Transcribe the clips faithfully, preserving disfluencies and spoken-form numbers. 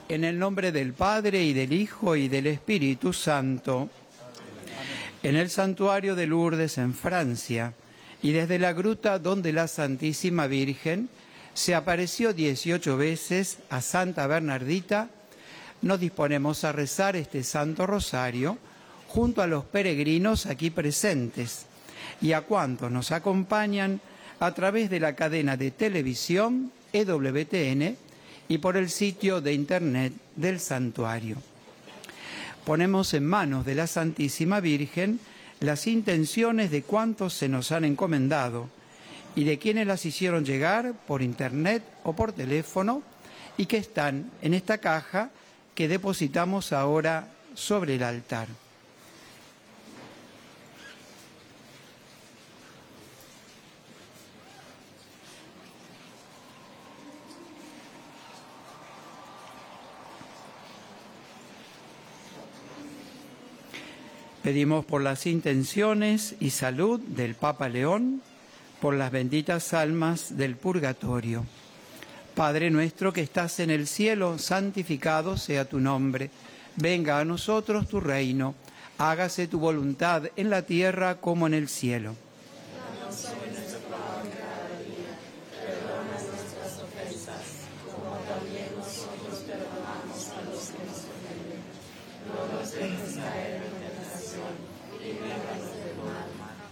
En el nombre del Padre, y del Hijo, y del Espíritu Santo. En el santuario de Lourdes, en Francia, y desde la gruta donde la Santísima Virgen se apareció dieciocho veces a Santa Bernardita, nos disponemos a rezar este Santo Rosario junto a los peregrinos aquí presentes y a cuantos nos acompañan a través de la cadena de televisión E W T N y por el sitio de internet del santuario. Ponemos en manos de la Santísima Virgen las intenciones de cuantos se nos han encomendado y de quienes las hicieron llegar por internet o por teléfono y que están en esta caja que depositamos ahora sobre el altar. Pedimos por las intenciones y salud del Papa León, por las benditas almas del purgatorio. Padre nuestro que estás en el cielo, santificado sea tu nombre. Venga a nosotros tu reino. Hágase tu voluntad en la tierra como en el cielo. Danos hoy nuestro pan de cada día. Perdona nuestras ofensas, como también nosotros perdonamos a los que nos ofenden. No nos dejes caer en tentación y líbranos del mal.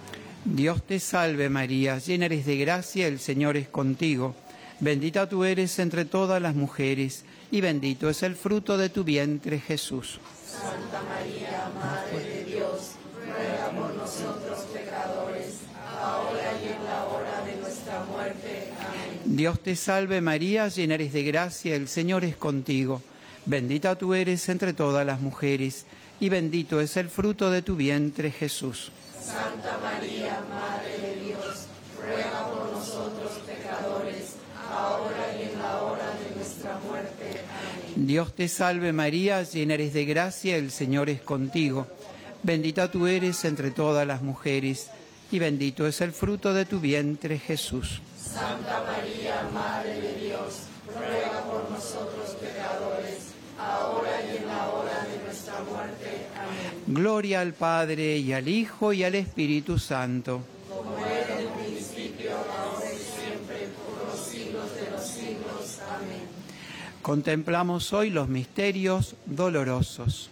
Dios te salve María, llena eres de gracia, el Señor es contigo. Bendita tú eres entre todas las mujeres, y bendito es el fruto de tu vientre, Jesús. Santa María, Madre de Dios, ruega por nosotros pecadores, ahora y en la hora de nuestra muerte. Amén. Dios te salve María, llena eres de gracia, el Señor es contigo. Bendita tú eres entre todas las mujeres, y bendito es el fruto de tu vientre, Jesús. Santa María, Madre de Dios, ruega por nosotros pecadores, ahora y en la hora de nuestra muerte. Amén. Dios te salve María, llena eres de gracia, el Señor es contigo. Bendita tú eres entre todas las mujeres, y bendito es el fruto de tu vientre, Jesús. Santa María, Madre de Dios, ruega por nosotros pecadores, ahora y en la hora de nuestra muerte. Amén. Gloria al Padre, y al Hijo, y al Espíritu Santo. Como era en el principio, ahora y siempre, por los siglos de los siglos. Amén. Contemplamos hoy los misterios dolorosos.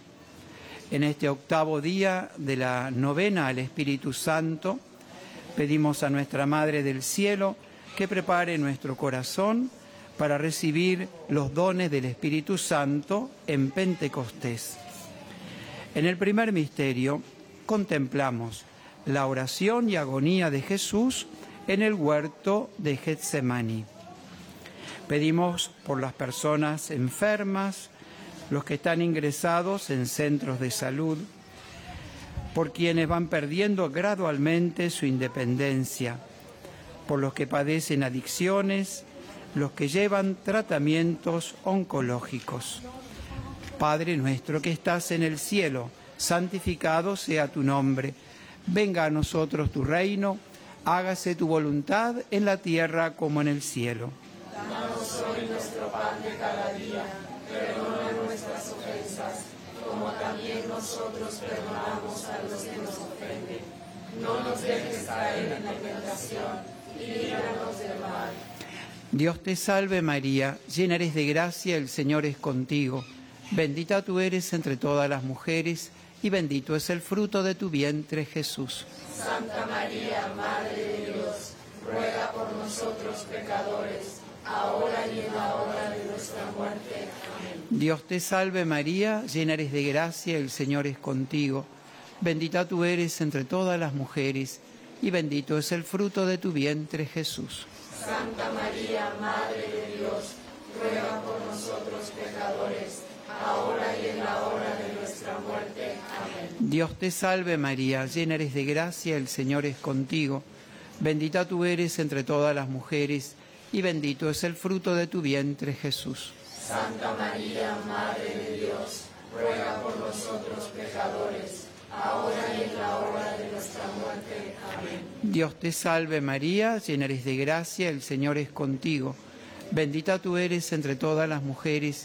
En este octavo día de la novena al Espíritu Santo, pedimos a nuestra Madre del Cielo que prepare nuestro corazón para recibir los dones del Espíritu Santo en Pentecostés. En el primer misterio contemplamos la oración y agonía de Jesús en el huerto de Getsemaní. Pedimos por las personas enfermas, los que están ingresados en centros de salud, por quienes van perdiendo gradualmente su independencia, por los que padecen adicciones, los que llevan tratamientos oncológicos. Padre nuestro que estás en el cielo, santificado sea tu nombre. Venga a nosotros tu reino, hágase tu voluntad en la tierra como en el cielo. Danos hoy nuestro pan de cada día, perdona nuestras ofensas, como también nosotros perdonamos a los que nos ofenden. No nos dejes caer en la tentación y líbranos del mal. Dios te salve María, llena eres de gracia, el Señor es contigo. Bendita tú eres entre todas las mujeres, y bendito es el fruto de tu vientre, Jesús. Santa María, Madre de Dios, ruega por nosotros pecadores, ahora y en la hora de nuestra muerte. Amén. Dios te salve María, llena eres de gracia, el Señor es contigo. Bendita tú eres entre todas las mujeres, y bendito es el fruto de tu vientre, Jesús. Santa María, Madre de Dios, ruega por nosotros pecadores, ahora y en la hora de nuestra muerte. Amén. Dios te salve María, llena eres de gracia, el Señor es contigo. Bendita tú eres entre todas las mujeres, y bendito es el fruto de tu vientre, Jesús. Santa María, Madre de Dios, ruega por nosotros pecadores, ahora y en la hora de nuestra muerte. Amén. Dios te salve María, llena eres de gracia, el Señor es contigo. Bendita tú eres entre todas las mujeres,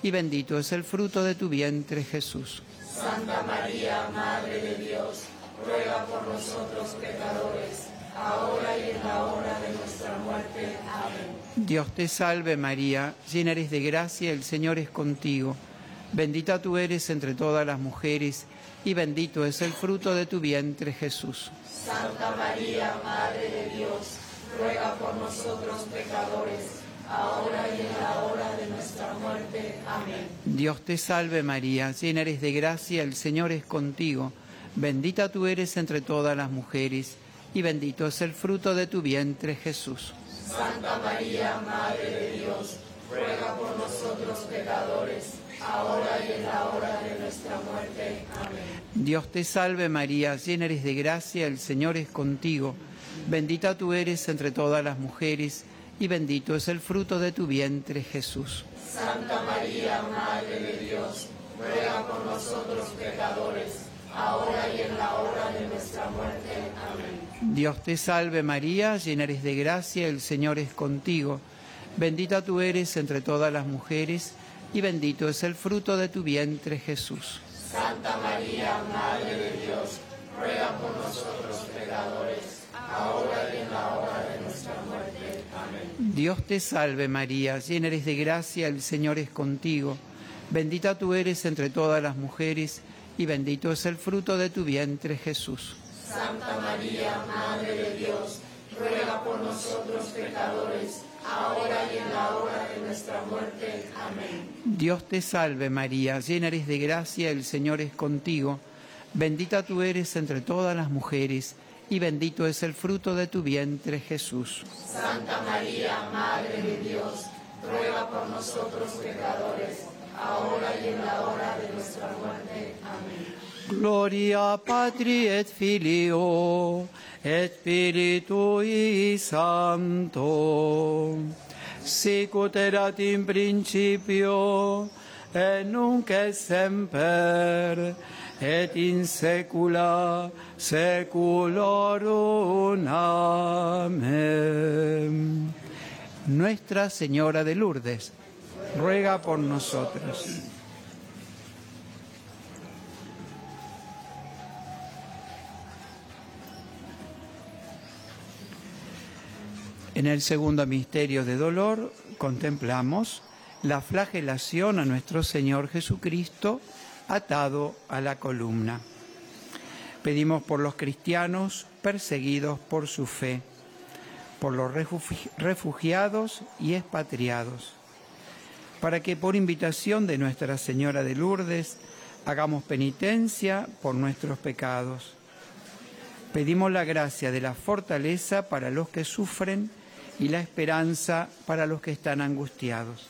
y bendito es el fruto de tu vientre, Jesús. Santa María, Madre de Dios, ruega por nosotros pecadores, ahora y en la hora de nuestra muerte. Amén. Dios te salve María, llena eres de gracia, el Señor es contigo. Bendita tú eres entre todas las mujeres, y bendito es el fruto de tu vientre, Jesús. Santa María, Madre de Dios, ruega por nosotros pecadores, ahora y en la hora de nuestra muerte. Amén. Dios te salve María, llena eres de gracia, el Señor es contigo. Bendita tú eres entre todas las mujeres, y bendito es el fruto de tu vientre, Jesús. Santa María, Madre de Dios, ruega por nosotros pecadores, ahora y en la hora de nuestra muerte. Amén. Dios te salve María, llena eres de gracia, el Señor es contigo. Bendita tú eres entre todas las mujeres, y bendito es el fruto de tu vientre, Jesús. Santa María, Madre de Dios, ruega por nosotros pecadores, ahora y en la hora de nuestra muerte. Amén. Dios te salve María, llena eres de gracia, el Señor es contigo. Bendita tú eres entre todas las mujeres, y bendito es el fruto de tu vientre, Jesús. Santa María, Madre de Dios, ruega por nosotros pecadores, ahora y en la hora de nuestra muerte. Amén. Dios te salve María, llena eres de gracia, el Señor es contigo. Bendita tú eres entre todas las mujeres, y bendito es el fruto de tu vientre, Jesús. Santa María, Madre de Dios, ruega por nosotros pecadores, ahora y en la hora de nuestra muerte. Amén. Dios te salve María, llena eres de gracia, el Señor es contigo. Bendita tú eres entre todas las mujeres, y bendito es el fruto de tu vientre, Jesús. Santa María, Madre de Dios, ruega por nosotros pecadores, ahora y en la hora de nuestra muerte. Amén. Gloria Patri et Filio et Spiritui Sancto, sicut erat in principio et nunc et semper et in saecula saeculorum. Amén. Nuestra Señora de Lourdes, ruega por nosotros. En el segundo misterio de dolor contemplamos la flagelación a nuestro Señor Jesucristo atado a la columna. Pedimos por los cristianos perseguidos por su fe, por los refugiados y expatriados, para que por invitación de Nuestra Señora de Lourdes hagamos penitencia por nuestros pecados. Pedimos la gracia de la fortaleza para los que sufren y la esperanza para los que están angustiados.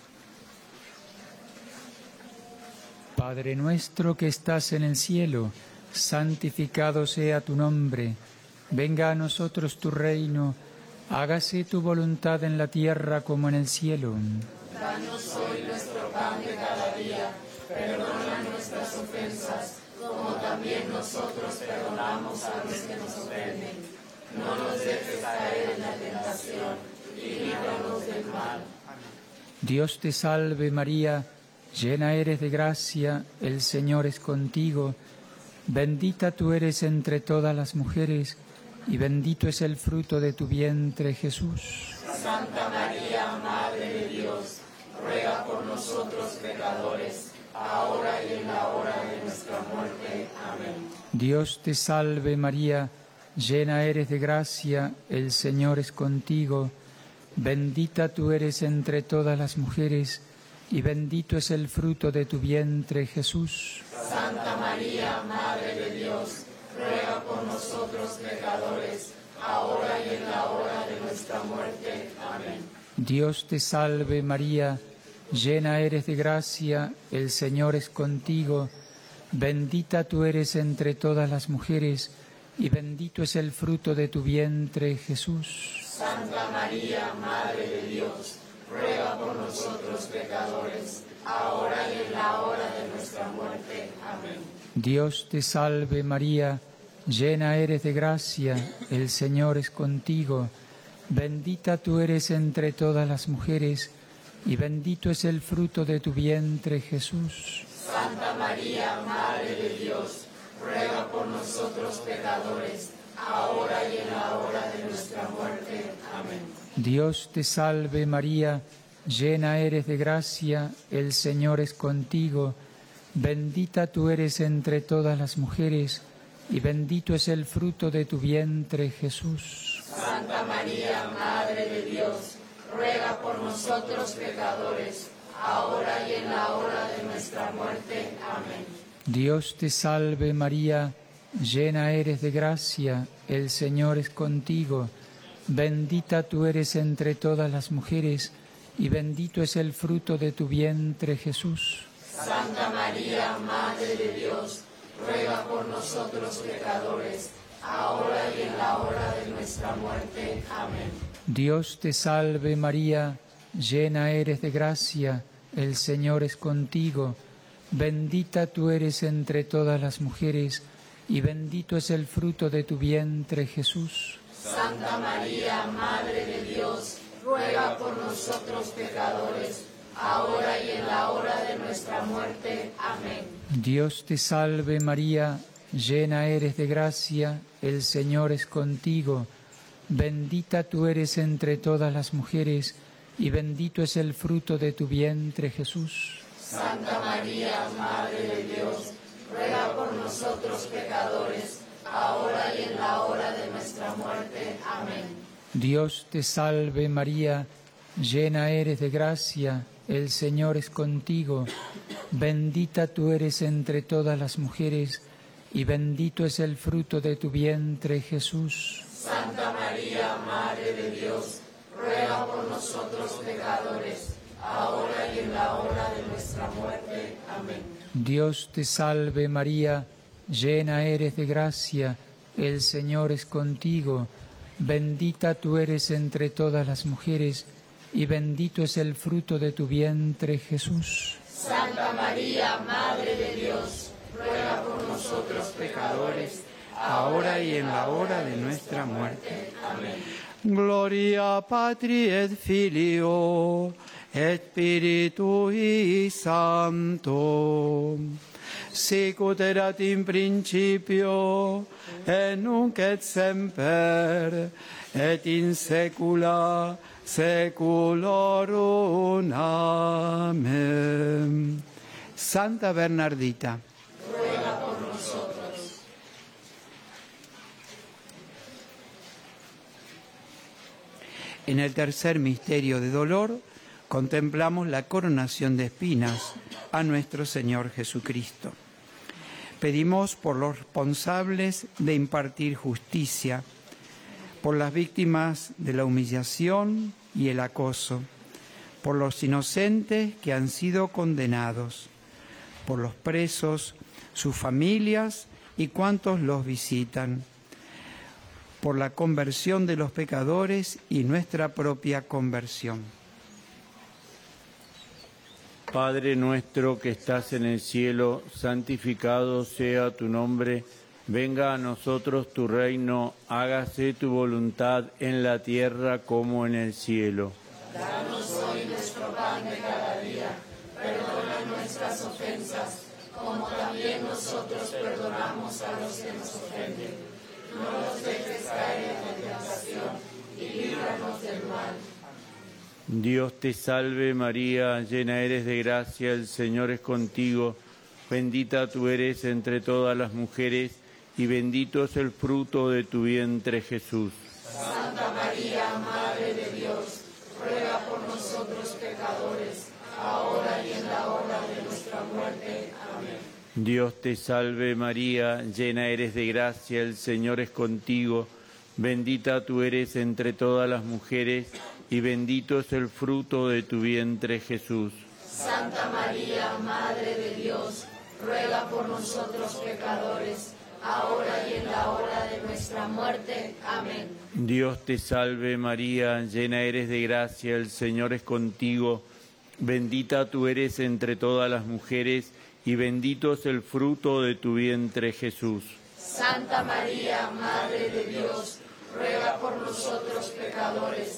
Padre nuestro que estás en el cielo, santificado sea tu nombre. Venga a nosotros tu reino, hágase tu voluntad en la tierra como en el cielo. Danos hoy nuestro pan de cada día, perdona nuestras ofensas, como también nosotros perdonamos a los que nos ofenden. No nos dejes caer en la tentación, y líbranos del mal. Dios te salve María, llena eres de gracia, el Señor es contigo. Bendita tú eres entre todas las mujeres, y bendito es el fruto de tu vientre, Jesús. Santa María, Madre de Dios, ruega por nosotros pecadores, ahora y en la hora de nuestra muerte. Amén. Dios te salve María, llena eres de gracia, el Señor es contigo. Bendita tú eres entre todas las mujeres, y bendito es el fruto de tu vientre, Jesús. Santa María, Madre de Dios, ruega por nosotros pecadores, ahora y en la hora de nuestra muerte. Amén. Dios te salve María, llena eres de gracia, el Señor es contigo. Bendita tú eres entre todas las mujeres, y bendito es el fruto de tu vientre, Jesús. Santa María, Madre de Dios, ruega por nosotros pecadores, ahora y en la hora de nuestra muerte. Amén. Dios te salve María, llena eres de gracia, el Señor es contigo. Bendita tú eres entre todas las mujeres, y bendito es el fruto de tu vientre, Jesús. Santa María, Madre de Dios, ruega por nosotros pecadores, ahora y en la hora de nuestra muerte. Amén. Dios te salve María, llena eres de gracia, el Señor es contigo, bendita tú eres entre todas las mujeres, y bendito es el fruto de tu vientre, Jesús. Santa María, Madre de Dios, ruega por nosotros pecadores, ahora y en la hora de nuestra muerte. Amén. Dios te salve María, llena eres de gracia, el Señor es contigo, bendita tú eres entre todas las mujeres, y bendito es el fruto de tu vientre, Jesús. Santa María, Madre de Dios, ruega por nosotros pecadores, ahora y en la hora de nuestra muerte. Amén. Dios te salve María, llena eres de gracia, el Señor es contigo, bendita tú eres entre todas las mujeres, y bendito es el fruto de tu vientre, Jesús. Santa María, Madre de Dios, ruega por nosotros pecadores, ahora y en la hora de nuestra muerte. Amén. Dios te salve María, llena eres de gracia, el Señor es contigo, bendita tú eres entre todas las mujeres, y bendito es el fruto de tu vientre, Jesús. Santa María, Madre de Dios, ruega por nosotros pecadores, ahora y en la hora de nuestra muerte. Amén. Dios te salve María, llena eres de gracia, el Señor es contigo, bendita tú eres entre todas las mujeres, y bendito es el fruto de tu vientre, Jesús. Santa María, Madre de Dios, ruega por nosotros pecadores, ahora y en la hora de nuestra muerte. Amén. Dios te salve María, llena eres de gracia, el Señor es contigo, bendita tú eres entre todas las mujeres, y bendito es el fruto de tu vientre, Jesús. Santa María, Madre de Dios, ruega por nosotros pecadores, ahora y en la hora de nuestra muerte. Amén. Gloria Patri et Filio et Spiritui Sancto, sicut erat in principio et nunc et semper et in saecula saeculorum. Amén. Santa Bernardita, ruega por nosotros. en el tercer misterio de dolor contemplamos la coronación de espinas a nuestro Señor Jesucristo. Pedimos por los responsables de impartir justicia, por las víctimas de la humillación y el acoso, por los inocentes que han sido condenados, por los presos, sus familias y cuantos los visitan, por la conversión de los pecadores y nuestra propia conversión. Padre nuestro que estás en el cielo, santificado sea tu nombre. Venga a nosotros tu reino, hágase tu voluntad en la tierra como en el cielo. Danos hoy nuestro pan de cada día, perdona nuestras ofensas, como también nosotros perdonamos a los que nos ofenden. No nos dejes caer en la tentación y líbranos del mal. Dios te salve María, llena eres de gracia, el Señor es contigo, bendita tú eres entre todas las mujeres, y bendito es el fruto de tu vientre, Jesús. Santa María, Madre de Dios, ruega por nosotros pecadores, ahora y en la hora de nuestra muerte. Amén. Dios te salve María, llena eres de gracia, el Señor es contigo, bendita tú eres entre todas las mujeres, y bendito es el fruto de tu vientre, Jesús. Santa María, Madre de Dios, ruega por nosotros pecadores, ahora y en la hora de nuestra muerte. Amén. Dios te salve María, llena eres de gracia, el Señor es contigo, bendita tú eres entre todas las mujeres, y bendito es el fruto de tu vientre, Jesús. Santa María, Madre de Dios, ruega por nosotros pecadores,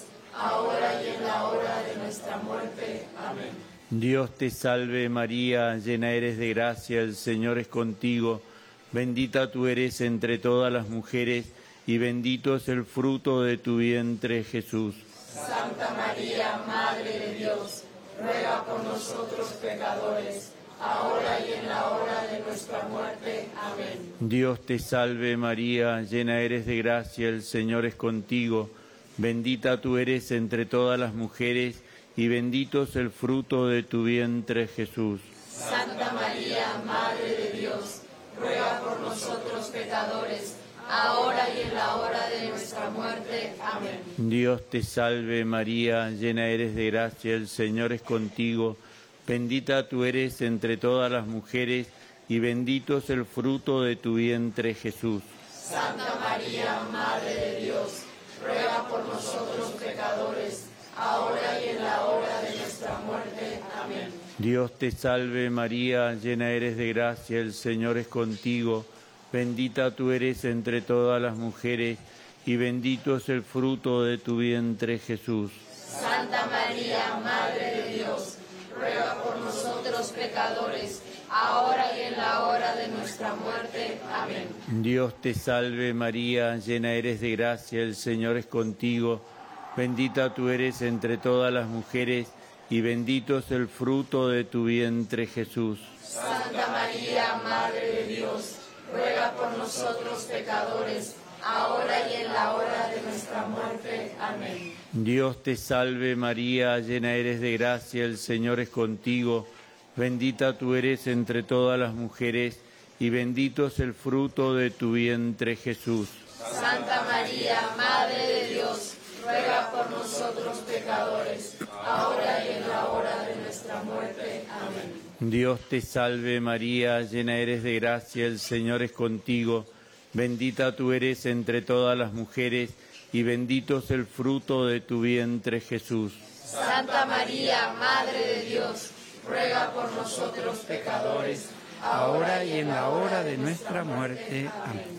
ahora y en la hora de nuestra muerte. Amén. Dios te salve María, llena eres de gracia, el Señor es contigo. Bendita tú eres entre todas las mujeres, y bendito es el fruto de tu vientre, Jesús. Santa María, Madre de Dios, ruega por nosotros pecadores, ahora y en la hora de nuestra muerte. Amén. Dios te salve María, llena eres de gracia, el Señor es contigo. Bendita tú eres entre todas las mujeres, y bendito es el fruto de tu vientre, Jesús. Santa María, Madre de Dios, ruega por nosotros pecadores, ahora y en la hora de nuestra muerte. Amén. Dios te salve María, llena eres de gracia, el Señor es contigo. Bendita tú eres entre todas las mujeres, y bendito es el fruto de tu vientre, Jesús. Santa María, Madre de Dios, ruega por nosotros pecadores, ahora y en la hora de nuestra muerte. Amén. Dios te salve María, llena eres de gracia, el Señor es contigo. Bendita tú eres entre todas las mujeres, y bendito es el fruto de tu vientre, Jesús. Santa María, Madre de Dios, ruega por nosotros pecadores, ahora y en la hora de nuestra muerte. Amén. Dios te salve María, llena eres de gracia, el Señor es contigo. Bendita tú eres entre todas las mujeres, y bendito es el fruto de tu vientre, Jesús. Santa María, Madre de Dios, ruega por nosotros pecadores, ahora y en la hora de nuestra muerte. Amén. Dios te salve María, llena eres de gracia, el Señor es contigo. Bendita tú eres entre todas las mujeres, y bendito es el fruto de tu vientre, Jesús. Santa María, Madre de Dios, ruega por nosotros pecadores, ahora y en la hora de nuestra muerte. Amén. Dios te salve María, llena eres de gracia, el Señor es contigo. Bendita tú eres entre todas las mujeres, y bendito es el fruto de tu vientre, Jesús. Santa María, Madre de Dios, ruega por nosotros pecadores, ahora y en la hora de nuestra muerte. Amén.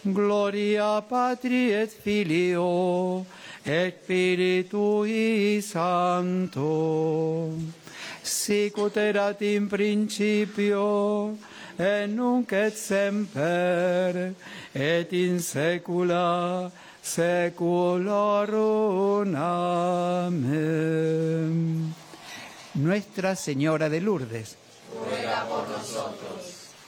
Gloria Patri et Filio et Spiritui Sancto, sicut erat in principio, et nunc et semper, et in saecula saeculorum. Amén. Nuestra Señora de Lourdes, ruega por nosotros.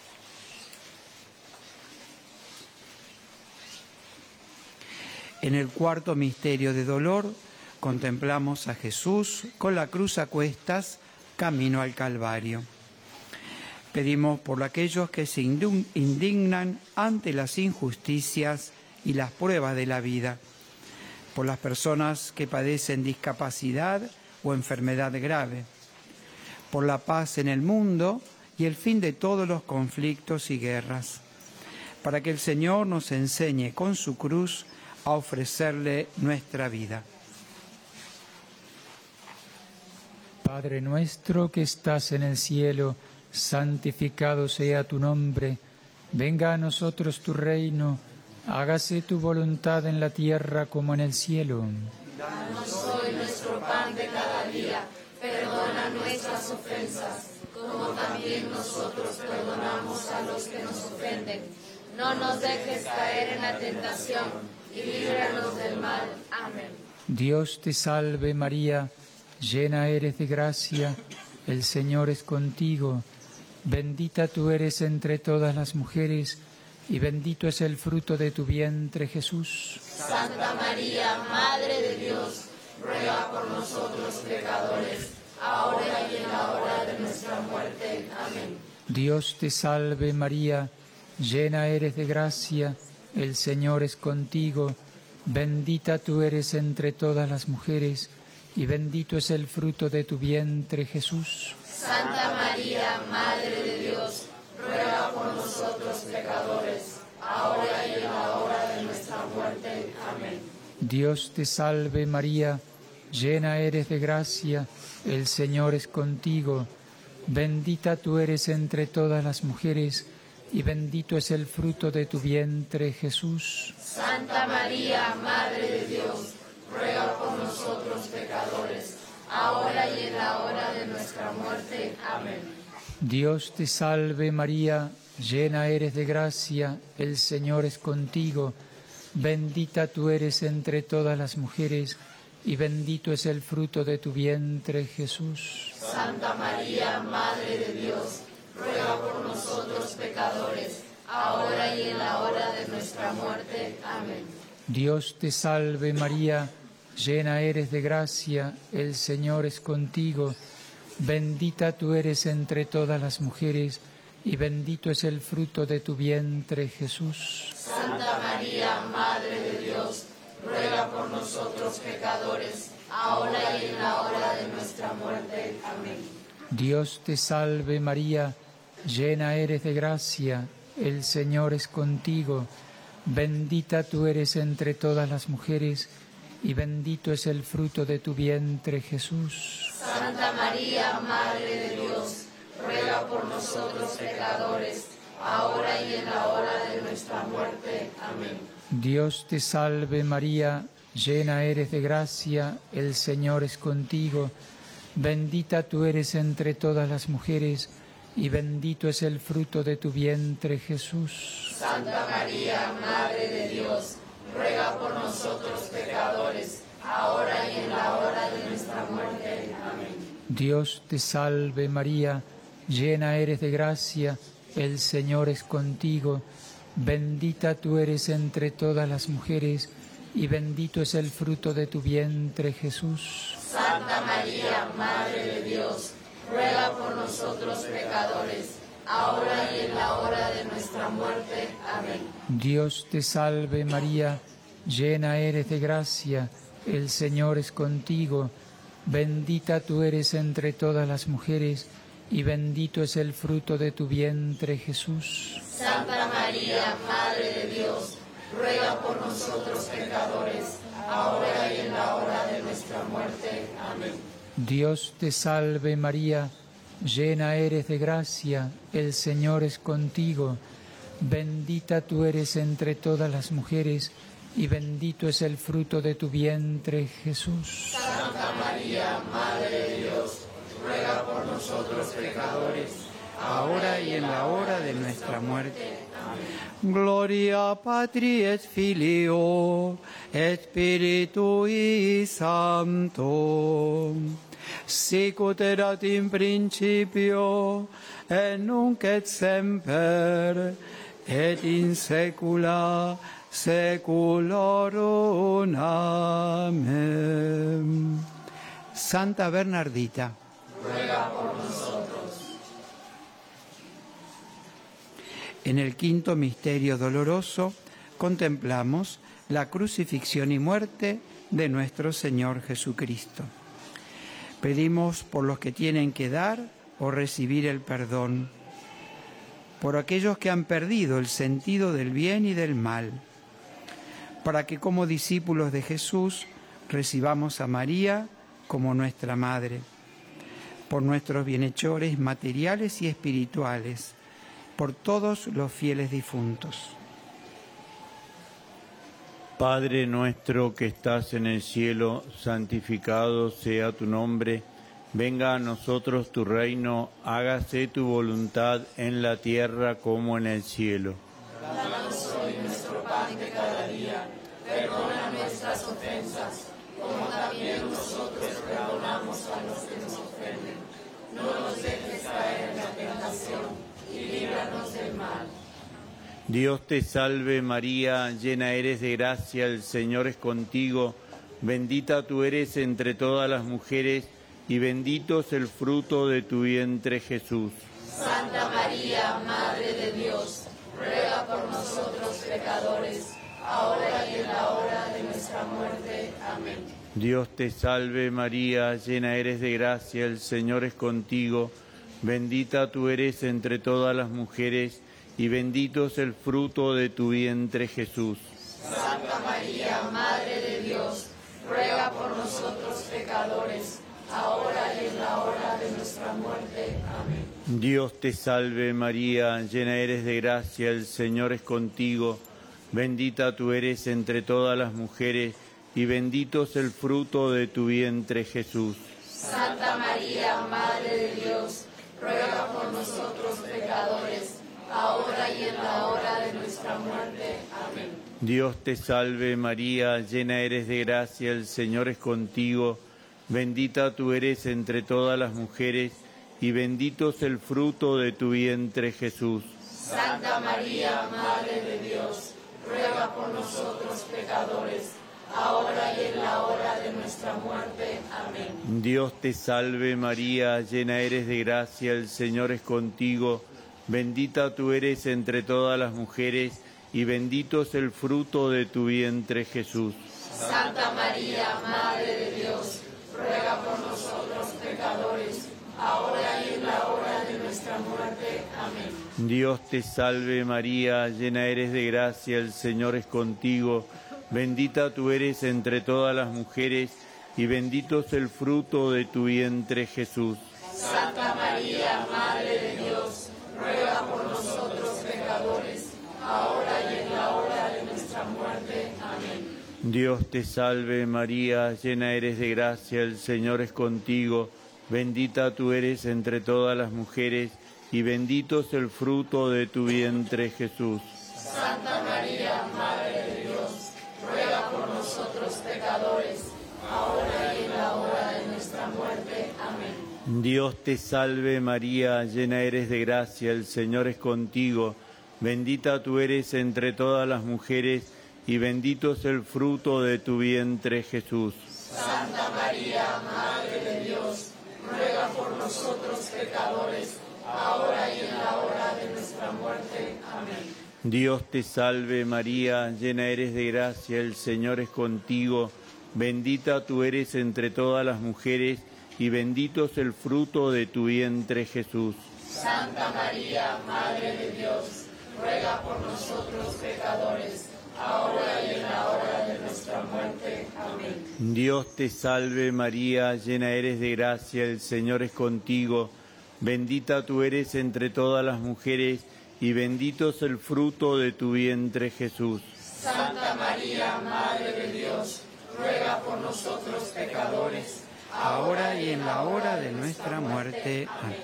En el cuarto misterio de dolor contemplamos a Jesús con la cruz a cuestas, camino al Calvario. Pedimos por aquellos que se indignan ante las injusticias y las pruebas de la vida, por las personas que padecen discapacidad o enfermedad grave, por la paz en el mundo y el fin de todos los conflictos y guerras, para que el Señor nos enseñe con su cruz a ofrecerle nuestra vida. Padre nuestro que estás en el cielo, santificado sea tu nombre. Venga a nosotros tu reino. Hágase tu voluntad en la tierra como en el cielo. Danos hoy nuestro pan de cada día. Perdona nuestras ofensas, como también nosotros perdonamos a los que nos ofenden. No nos dejes caer en la tentación, y líbranos del mal. Amén. Dios te salve María, llena eres de gracia, el Señor es contigo. Bendita tú eres entre todas las mujeres, y bendito es el fruto de tu vientre, Jesús. Santa María, Madre de Dios, ruega por nosotros pecadores, ahora y en la hora de nuestra muerte. Amén. Dios te salve María, llena eres de gracia, el Señor es contigo. Bendita tú eres entre todas las mujeres, y bendito es el fruto de tu vientre, Jesús. Santa María, Madre de Dios, ruega por nosotros pecadores, ahora y en la hora de nuestra muerte. Amén. Dios te salve María, llena eres de gracia, el Señor es contigo. Bendita tú eres entre todas las mujeres, y bendito es el fruto de tu vientre, Jesús. Santa María, Madre de Dios, ruega por nosotros pecadores, ahora y en la hora de nuestra muerte. Amén. Dios te salve María, llena eres de gracia, el Señor es contigo. Bendita tú eres entre todas las mujeres, y bendito es el fruto de tu vientre, Jesús. Santa María, Madre de Dios, ruega por nosotros pecadores, ahora y en la hora de nuestra muerte. Amén. Dios te salve María, llena eres de gracia, el Señor es contigo. Bendita tú eres entre todas las mujeres, y bendito es el fruto de tu vientre, Jesús. Santa María, Madre de Dios, ruega por nosotros pecadores, ahora y en la hora de nuestra muerte. Amén. Dios te salve María, llena eres de gracia, el Señor es contigo. Bendita tú eres entre todas las mujeres, y bendito es el fruto de tu vientre, Jesús. Santa María, Madre de Dios, ruega por nosotros pecadores, ahora y en la hora de nuestra muerte. Amén. Dios te salve María, llena eres de gracia, el Señor es contigo. Bendita tú eres entre todas las mujeres, y bendito es el fruto de tu vientre, Jesús. Santa María, Madre de Dios, ruega por nosotros pecadores, ahora y en la hora de nuestra muerte. Amén. Dios te salve María, llena eres de gracia, el Señor es contigo. Bendita tú eres entre todas las mujeres, y bendito es el fruto de tu vientre, Jesús. Santa María, Madre de Dios, ruega por nosotros pecadores, ahora y en la hora de nuestra muerte. Amén. Dios te salve María, llena eres de gracia, el Señor es contigo. Bendita tú eres entre todas las mujeres, y bendito es el fruto de tu vientre, Jesús. Santa María, Madre de Dios, ruega por nosotros pecadores, ahora y en la hora de nuestra muerte. Amén. Dios te salve María, llena eres de gracia, el Señor es contigo. Bendita tú eres entre todas las mujeres, y bendito es el fruto de tu vientre, Jesús. Santa María, Madre de Dios, ruega por nosotros pecadores, ahora y en la hora de nuestra muerte. Amén. Gloria Patri et Filio et Spiritui Sancto, sicut erat in principio et nunc et semper et in saecula saeculorum. Amén. Santa Bernardita, ruega por nosotros. En el quinto misterio doloroso contemplamos la crucifixión y muerte de nuestro Señor Jesucristo. Pedimos por los que tienen que dar o recibir el perdón, por aquellos que han perdido el sentido del bien y del mal, para que como discípulos de Jesús recibamos a María como nuestra Madre, por nuestros bienhechores materiales y espirituales, por todos los fieles difuntos. Padre nuestro que estás en el cielo, santificado sea tu nombre. Venga a nosotros tu reino, hágase tu voluntad en la tierra como en el cielo. Danos hoy nuestro pan de cada día, perdona nuestras ofensas, como también nosotros perdonamos a los que nos ofenden. No nos dejes caer en la tentación, y líbranos del mal. Dios te salve María, llena eres de gracia, el Señor es contigo. Bendita tú eres entre todas las mujeres, y bendito es el fruto de tu vientre, Jesús. Santa María, Madre de Dios, ruega por nosotros pecadores, ahora y en la hora de nuestra muerte. Amén. Dios te salve María, llena eres de gracia, el Señor es contigo. Bendita tú eres entre todas las mujeres, y bendito es el fruto de tu vientre, Jesús. Santa María, Madre de Dios, ruega por nosotros pecadores, ahora y en la hora de nuestra muerte. Amén. Dios te salve María, llena eres de gracia, el Señor es contigo. Bendita tú eres entre todas las mujeres, y bendito es el fruto de tu vientre, Jesús. Santa María, Madre de Dios, ruega por nosotros pecadores, ahora y en la hora de nuestra muerte. Amén. Dios te salve María, llena eres de gracia, el Señor es contigo, bendita tú eres entre todas las mujeres, y bendito es el fruto de tu vientre, Jesús. Santa María, Madre de Dios, ruega por nosotros pecadores, ahora y en la hora de nuestra muerte. Amén. Dios te salve María, llena eres de gracia, el Señor es contigo, bendita tú eres entre todas las mujeres, y bendito es el fruto de tu vientre, Jesús. Santa María, Madre de Dios, ruega por nosotros pecadores, ahora y en la hora de nuestra muerte. Amén. Dios te salve María, llena eres de gracia, el Señor es contigo, bendita tú eres entre todas las mujeres, y bendito es el fruto de tu vientre, Jesús. Santa María, Madre de Dios, ruega por nosotros pecadores, ahora y en la hora de nuestra muerte. Amén. Dios te salve María, llena eres de gracia, el Señor es contigo, bendita tú eres entre todas las mujeres, y bendito es el fruto de tu vientre, Jesús. Santa María, Madre de Dios, ruega por nosotros pecadores, ahora y en la hora de nuestra muerte. Amén. Dios te salve María, llena eres de gracia, el Señor es contigo, bendita tú eres entre todas las mujeres, y bendito es el fruto de tu vientre, Jesús. Santa María, Madre de Dios, ruega por nosotros pecadores, ahora y en la hora de nuestra muerte. Amén. Dios te salve María, llena eres de gracia, el Señor es contigo, bendita tú eres entre todas las mujeres, y bendito es el fruto de tu vientre, Jesús. Santa María, Madre de Dios, ruega por nosotros pecadores, ahora y en la hora de nuestra muerte. Amén. Dios te salve María, llena eres de gracia, el Señor es contigo, bendita tú eres entre todas las mujeres, y bendito es el fruto de tu vientre, Jesús. Santa María, Madre de Dios, ruega por nosotros pecadores, ahora y en la hora de nuestra muerte. Amén.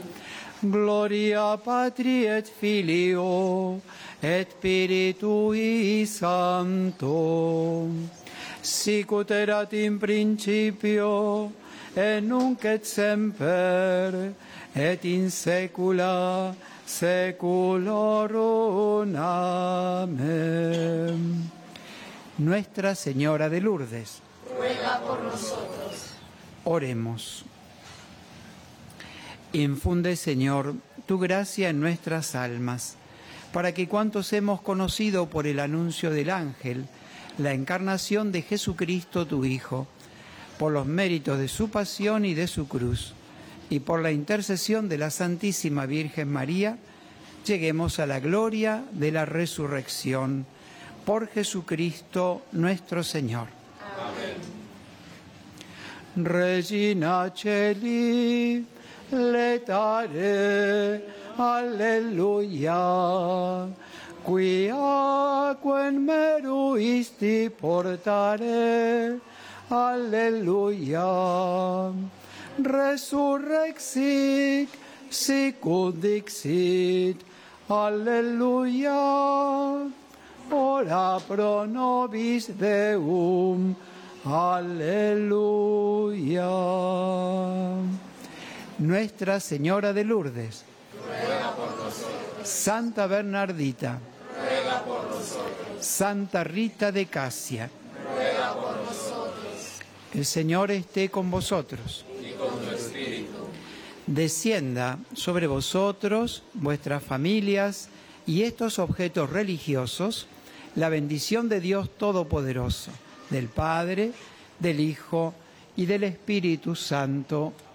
Gloria Patri et Filio et Spiritui Sancto, sicut erat in principio et nunc et semper et in saecula saeculorum. Amén. Nuestra Señora de Lourdes, ruega por nosotros. Oremos. Infunde, Señor, tu gracia en nuestras almas, para que cuantos hemos conocido por el anuncio del ángel la encarnación de Jesucristo, tu Hijo, por los méritos de su pasión y de su cruz, y por la intercesión de la Santísima Virgen María, lleguemos a la gloria de la resurrección. Por Jesucristo nuestro Señor. Amén. Regina Celi, letare, alleluia, quia quem meruisti portare, alleluia, resurrexit, sicut dixit, alleluia, ora pro nobis Deum, aleluya. Nuestra Señora de Lourdes, ruega por nosotros. Santa Bernardita, ruega por nosotros. Santa Rita de Casia, ruega por nosotros. el Señor esté con vosotros. Y con tu espíritu. Descienda sobre vosotros, vuestras familias y estos objetos religiosos, la bendición de Dios Todopoderoso, del Padre, del Hijo y del Espíritu Santo.